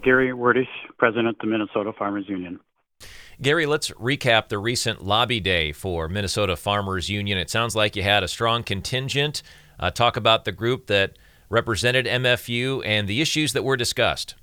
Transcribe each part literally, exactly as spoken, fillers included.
Gary Werdish, President of the Minnesota Farmers Union. Gary, let's recap the recent lobby day for Minnesota Farmers Union. It sounds like you had a strong contingent. Uh, talk about the group that represented M F U and the issues that were discussed.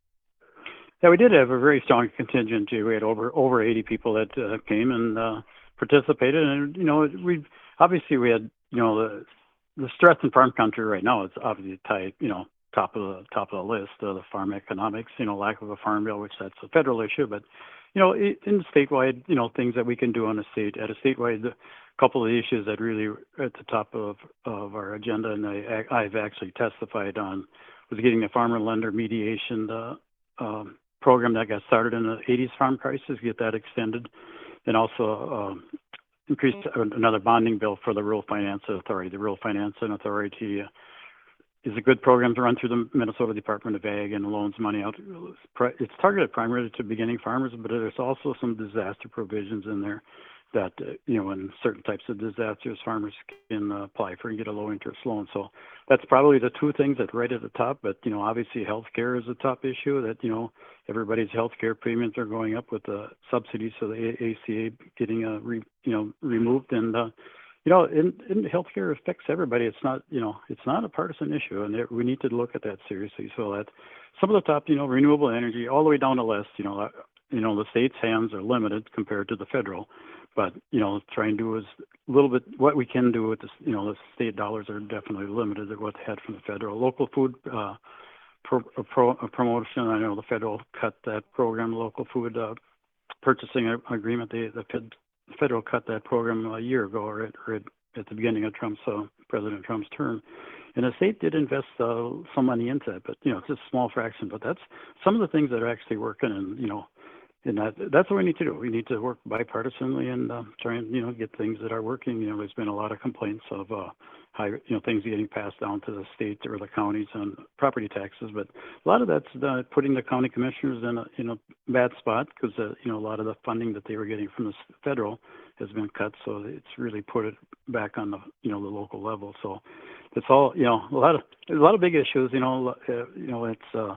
Yeah, we did have a very strong contingent. We had over over eighty people that uh, came and uh, participated, and you know, we obviously we had you know the the stress in farm country right now. It's obviously tied, you know, top of the top of the list of the farm economics. You know, lack of a farm bill, which that's a federal issue, but you know, in statewide, you know, things that we can do on a state at a statewide. A couple of the issues that really are at the top of of our agenda, and I I've actually testified on, was getting the farmer lender mediation. Uh, um, program that got started in the eighties farm crisis, get that extended, and also um, increase another bonding bill for the Rural Finance Authority. The Rural Finance Authority uh, is a good program to run through the Minnesota Department of Ag and loans money out. It's targeted primarily to beginning farmers, but there's also some disaster provisions in there that, uh, you know, in certain types of disasters, farmers can uh, apply for and get a low interest loan. So that's probably the two things that right at the top. But, you know, obviously healthcare is a top issue that, you know, everybody's healthcare premiums are going up with the subsidies. So the A C A getting, uh, re, you know, removed. And, uh, you know, in, in healthcare affects everybody. It's not, you know, it's not a partisan issue. And it, we need to look at that seriously. So that some of the top, you know, renewable energy all the way down the list, you know, uh, you know, the state's hands are limited compared to the federal. But, you know, try and do is a little bit what we can do with this, you know, the state dollars are definitely limited at what they had from the federal. Local food uh, pro, pro, promotion, I know the federal cut that program, local food uh, purchasing agreement. They, the fed, federal cut that program a year ago or at, or at, at the beginning of Trump's, uh, President Trump's term. And the state did invest uh, some money into it, but, you know, it's just a small fraction. But that's some of the things that are actually working and, you know, And that, that's what we need to do. We need to work bipartisanly and uh, try and, you know, get things that are working. You know, there's been a lot of complaints of uh, high, you know, things getting passed down to the state or the counties on property taxes. But a lot of that's uh, putting the county commissioners in a, in a bad spot because, uh, you know, a lot of the funding that they were getting from the federal has been cut. So it's really put it back on the, you know, the local level. So it's all, you know, a lot of, there's a lot of big issues, you know, uh, you know, it's, uh,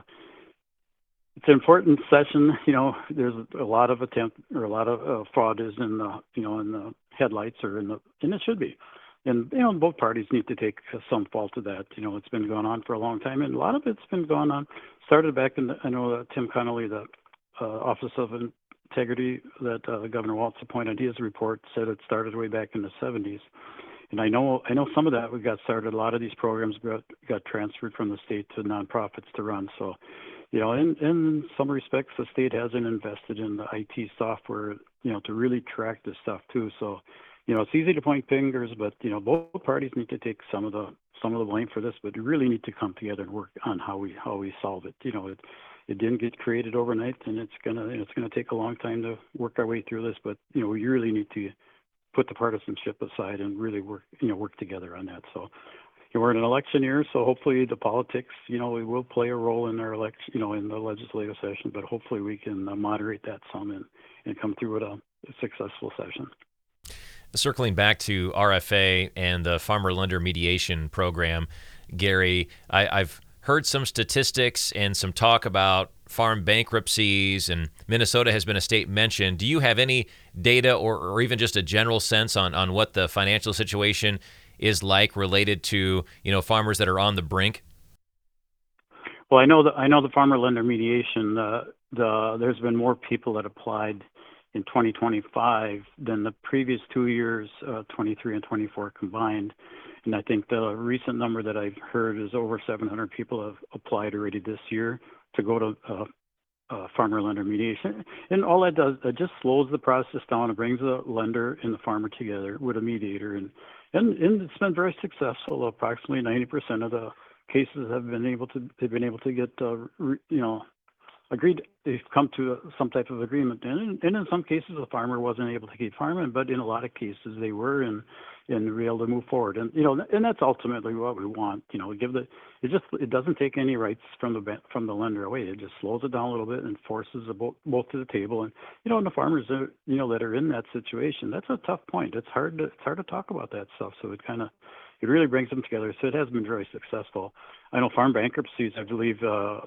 It's an important session. You know, there's a lot of attempt or a lot of uh, fraud is in the, you know, in the headlights or in the, and it should be. And, you know, both parties need to take some fault of that. You know, it's been going on for a long time, and a lot of it's been going on. Started back in, the, I know uh, Tim Connolly, the uh, Office of Integrity that uh, Governor Walz appointed, his report said it started way back in the seventies. And I know, I know some of that we got started. A lot of these programs got, got transferred from the state to nonprofits to run. So, you know, in, in some respects, the state hasn't invested in the I T software, you know, to really track this stuff too. So, you know, it's easy to point fingers, but you know, both parties need to take some of the some of the blame for this. But we really need to come together and work on how we how we solve it. You know, it it didn't get created overnight, and it's gonna it's gonna take a long time to work our way through this. But you know, we really need to put the partisanship aside and really work you know work together on that. So. We're in an election year, so hopefully the politics, you know, we will play a role in our election, you know, in the legislative session, but hopefully we can uh, moderate that some and, and come through with a, a successful session. Circling back to R F A and the Farmer Lender Mediation Program, Gary, I, I've heard some statistics and some talk about farm bankruptcies, and Minnesota has been a state mentioned. Do you have any data or, or even just a general sense on, on what the financial situation is like related to, you know, farmers that are on the brink? Well, I know that I know the farmer lender mediation. Uh, the there's been more people that applied in twenty twenty-five than the previous two years, uh, twenty-three and twenty-four combined. And I think the recent number that I've heard is over seven hundred people have applied already this year to go to uh, uh, farmer lender mediation. And all that does, it just slows the process down. It brings the lender and the farmer together with a mediator. And And, and it's been very successful. Approximately ninety percent of the cases have been able to they've been able to get uh, re, you know agreed. They've come to some type of agreement. And, and in some cases, the farmer wasn't able to keep farming, but in a lot of cases, they were and and were able to move forward. And you know, and that's ultimately what we want. You know, give the it just it doesn't take any rights from the from the lender away. It just slows it down a little bit and forces the both both to the table. And you know, and the farmers are, you know that are in that situation, that's a tough point. It's hard to it's hard to talk about that stuff. So it kind of it really brings them together. So it has been very successful. I know farm bankruptcies, I believe. Uh,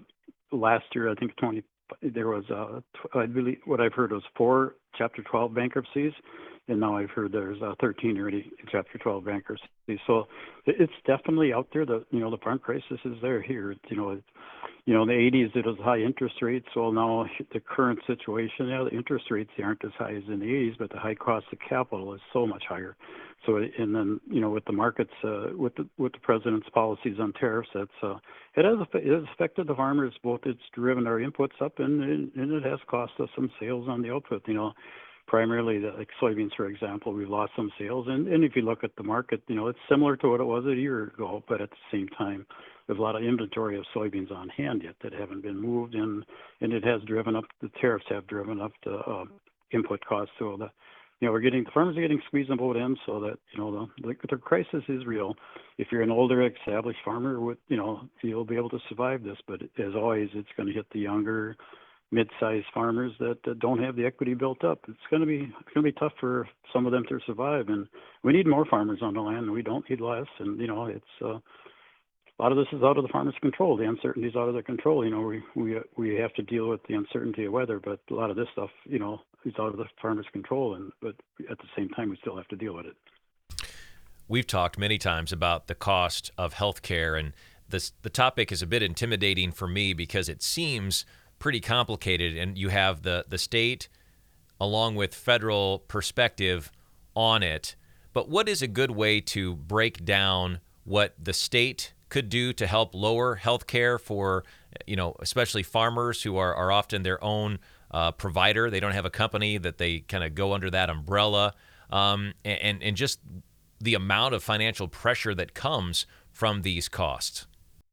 last year, I think twenty, there was, uh, tw- I believe, what I've heard was four Chapter twelve bankruptcies, and now I've heard there's uh, thirteen already Chapter twelve bankruptcies. So it- it's definitely out there. The, you know, the farm crisis is there here. You know, it, you know, in the eighties it was high interest rates. Well, now the current situation, yeah, the interest rates aren't as high as in the eighties, but the high cost of capital is so much higher. So, and then, you know, with the markets, uh, with the with the president's policies on tariffs, that's uh, it has affe- it has affected the farmers. Both it's driven our inputs up, and, and and it has cost us some sales on the output. You know, primarily the, like soybeans, for example, we've lost some sales. And and if you look at the market, you know, it's similar to what it was a year ago, but at the same time, there's a lot of inventory of soybeans on hand yet that haven't been moved, and and it has driven up the tariffs have driven up the uh, input costs. So the you know, we're getting the farmers are getting squeezed on both ends, so that you know the, the the crisis is real. If you're an older, established farmer, with you know, you'll be able to survive this. But as always, it's going to hit the younger, mid-sized farmers that, that don't have the equity built up. It's going to be it's going to be tough for some of them to survive, and we need more farmers on the land. We don't need less, and you know, it's. Uh, a lot of this is out of the farmer's control. The uncertainty is out of their control. You know, we we we have to deal with the uncertainty of weather, but a lot of this stuff, you know, is out of the farmer's control. And but at the same time, we still have to deal with it. We've talked many times about the cost of healthcare, and this the topic is a bit intimidating for me because it seems pretty complicated, and you have the the state along with federal perspective on it. But what is a good way to break down what the state could do to help lower health care for, you know, especially farmers who are, are often their own uh, provider? They don't have a company that they kind of go under that umbrella, um, and, and just the amount of financial pressure that comes from these costs.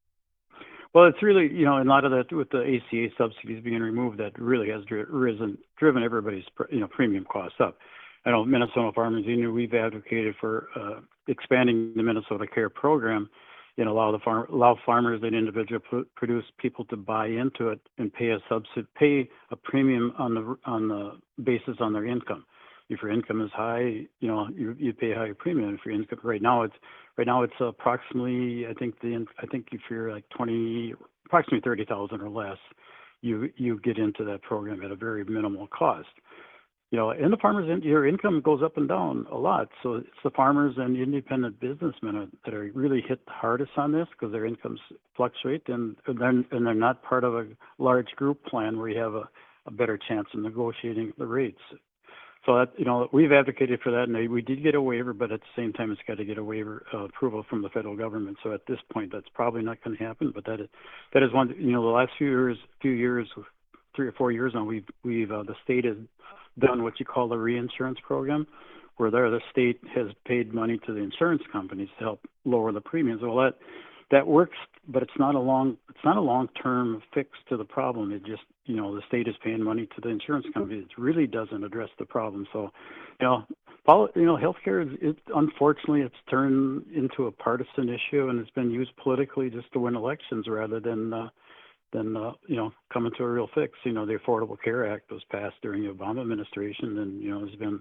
Well, it's really, you know, a lot of that with the A C A subsidies being removed, that really has dri- risen, driven everybody's, you know, premium costs up. I know Minnesota Farmers Union, we've advocated for uh, expanding the Minnesota Care program and allow the farm, allow farmers and individual pro- produce people to buy into it and pay a subsidy, pay a premium on the on the basis on their income. If your income is high, you know, you you pay a higher premium. If your income right now it's right now it's approximately, I think the I think if you're like twenty, approximately thirty thousand or less, you you get into that program at a very minimal cost. You know, and the farmers, in, your income goes up and down a lot. So it's the farmers and the independent businessmen that are really hit the hardest on this because their incomes fluctuate, and and they're, and they're not part of a large group plan where you have a, a better chance of negotiating the rates. So that, you know, we've advocated for that, and we did get a waiver, but at the same time, it's got to get a waiver uh, approval from the federal government. So at this point, that's probably not going to happen. But that is that is one. You know, the last few years, few years, three or four years now, we've we've uh, the state has done what you call the reinsurance program, where there the state has paid money to the insurance companies to help lower the premiums. Well, that that works, but it's not a long it's not a long term fix to the problem. It just, you know, the state is paying money to the insurance companies. It really doesn't address the problem. So, you know, poli- you know, healthcare is it, unfortunately it's turned into a partisan issue, and it's been used politically just to win elections rather than uh, than uh, you know, coming to a real fix. You know, the Affordable Care Act was passed during the Obama administration, and you know, there's been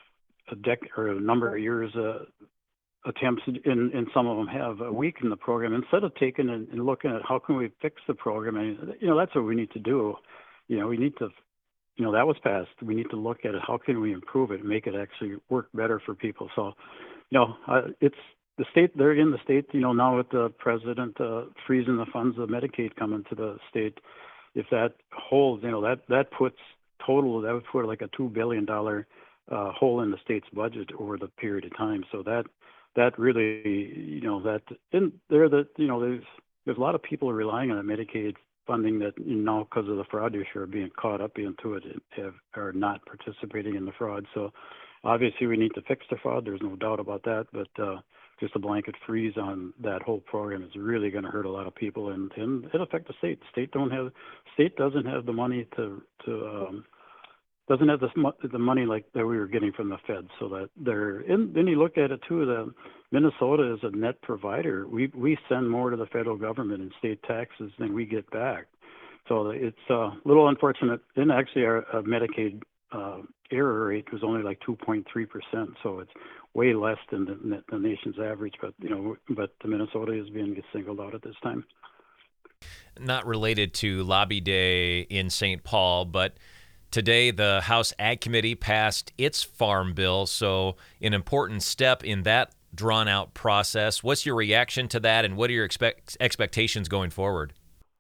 a dec or a number of years. Uh, attempts, and, and some of them have, uh, weakened the program. Instead of taking and, and looking at how can we fix the program, and you know, that's what we need to do. You know, we need to, you know, that was passed. We need to look at it. How can we improve it and make it actually work better for people? So, you know, uh, it's the state. They're in the state. You know, now with the president uh, freezing the funds of Medicaid coming to the state, if that holds, you know, that that puts total that would put like a two billion dollar uh, hole in the state's budget over the period of time. So that. That really, you know, that and there that you know, there's there's a lot of people relying on the Medicaid funding that, you know, because of the fraud issue are being caught up into it and have are not participating in the fraud. So obviously we need to fix the fraud. There's no doubt about that. But uh, just a blanket freeze on that whole program is really going to hurt a lot of people, and, and it affect the state. State don't have state doesn't have the money to to um, doesn't have the the money like that we were getting from the Fed, so that they're. And then you look at it too. The Minnesota is a net provider. We we send more to the federal government in state taxes than we get back. So it's a little unfortunate. And actually, our, our Medicaid uh, error rate was only like two point three percent. So it's way less than the, the nation's average. But you know, but the Minnesota is being singled out at this time. Not related to Lobby Day in Saint Paul, but today the House Ag Committee passed its farm bill, so an important step in that drawn out process. What's your reaction to that, and what are your expect- expectations going forward?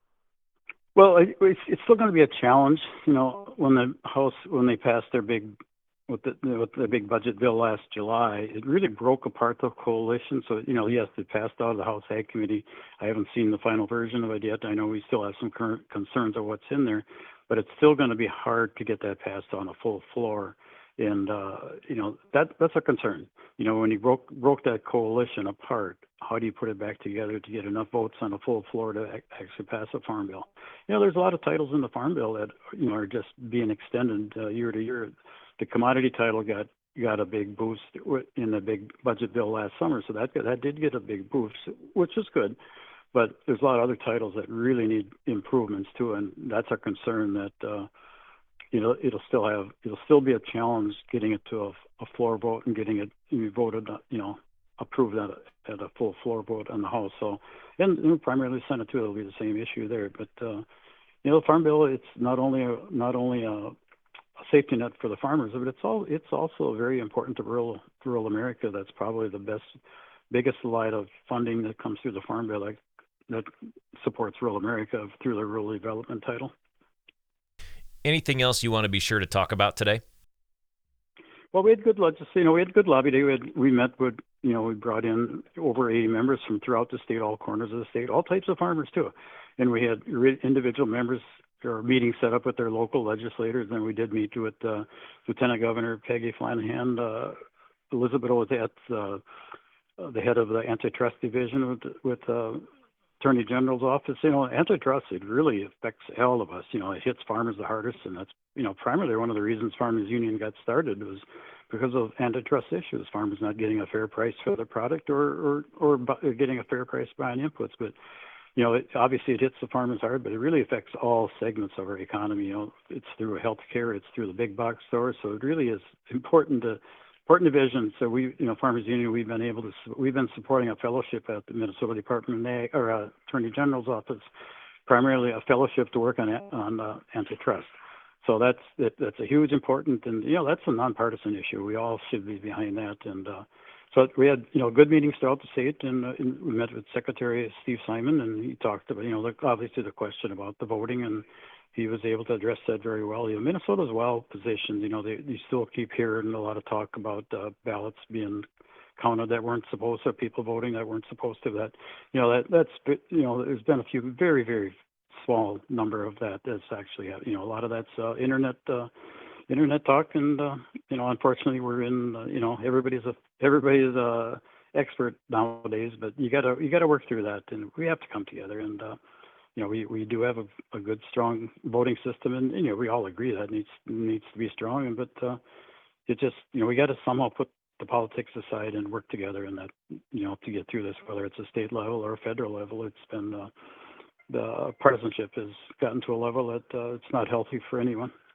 Well, it, it's, it's still going to be a challenge. You know, when the House, when they passed their big, with the, with the big budget bill last July, it really broke apart the coalition. So, you know, yes, it passed out of the House Ag Committee. I haven't seen the final version of it yet. I know we still have some current concerns of what's in there, but it's still going to be hard to get that passed on a full floor. And, uh, you know, that that's a concern. You know, when you broke broke that coalition apart, how do you put it back together to get enough votes on a full floor to ac- actually pass a farm bill? You know, there's a lot of titles in the farm bill that, you know, are just being extended uh, year to year. The commodity title got got a big boost wi- in the big budget bill last summer, so that that did get a big boost, which is good. But there's a lot of other titles that really need improvements too, and that's a concern that. Uh, you know, it'll still have, it'll still be a challenge getting it to a, a floor vote and getting it voted, you know, approved at a, at a full floor vote on the House. So, and, and primarily Senate too, it'll be the same issue there. But, uh, you know, the Farm Bill, it's not only a, not only a, a safety net for the farmers, but it's all, it's also very important to rural, rural America. That's probably the best, biggest light of funding that comes through the Farm Bill that, that supports rural America through the Rural Development Title. Anything else you want to be sure to talk about today? Well, we had good legislation. You know, we had good lobby day. We had, we met with, you know, we brought in over eighty members from throughout the state, all corners of the state, all types of farmers too. And we had re- individual members or meetings set up with their local legislators. And we did meet with uh, Lieutenant Governor Peggy Flanagan, uh, Elizabeth Ozette, uh, the head of the antitrust division with, with uh, Attorney General's office. You know, antitrust, it really affects all of us. You know, it hits farmers the hardest, and that's, you know, primarily one of the reasons Farmers Union got started was because of antitrust issues. Farmers not getting a fair price for their product, or or or bu- getting a fair price buying inputs. But you know, it, obviously it hits the farmers hard, but it really affects all segments of our economy. You know, it's through healthcare, it's through the big box stores. So it really is important to important division. So we, you know, Farmers Union, we've been able to, we've been supporting a fellowship at the Minnesota Department of Ag, or uh, Attorney General's office, primarily a fellowship to work on on uh, antitrust. So that's that, that's a huge important, and you know, that's a nonpartisan issue. We all should be behind that. And uh, so we had, you know, good meetings throughout the state, and, uh, and we met with Secretary Steve Simon, and he talked about, you know, the, obviously the question about the voting, and he was able to address that very well. You know, Minnesota's well positioned. You know, they, they still keep hearing a lot of talk about uh, ballots being counted that weren't supposed to, people voting that weren't supposed to. That, you know, that that's, you know, there's been a few very very small number of that that's actually, you know, a lot of that's uh, internet uh, internet talk, and uh, you know, unfortunately, we're in, uh, you know, everybody's a everybody's a expert nowadays, but you gotta you gotta work through that, and we have to come together. And uh, you know, we, we do have a, a good, strong voting system, and you know, we all agree that needs needs to be strong. And but uh, it just, you know, we got to somehow put the politics aside and work together, and that, you know, to get through this, whether it's a state level or a federal level. It's been uh, the partisanship has gotten to a level that uh, it's not healthy for anyone.